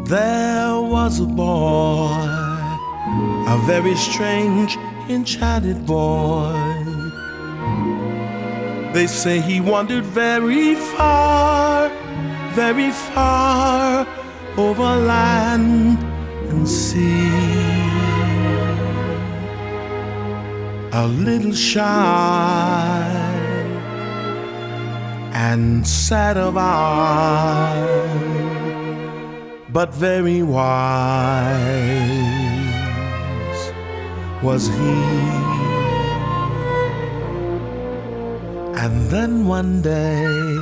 There was a boy, a very strange, enchanted boy. They say he wandered very far over land and sea. A little shy and sad of eye, but very wise was he. And then one day